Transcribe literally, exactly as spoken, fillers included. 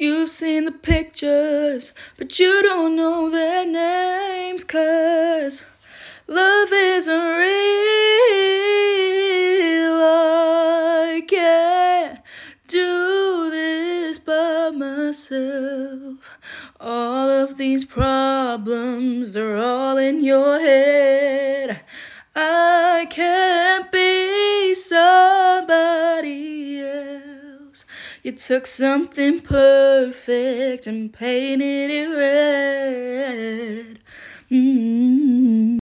You've seen the pictures, but you don't know their names, 'cause love isn't real. I can't do this by myself. All of these problems, they're all in your head. I can't be somebody else. You took something perfect and painted it red. Mm-hmm.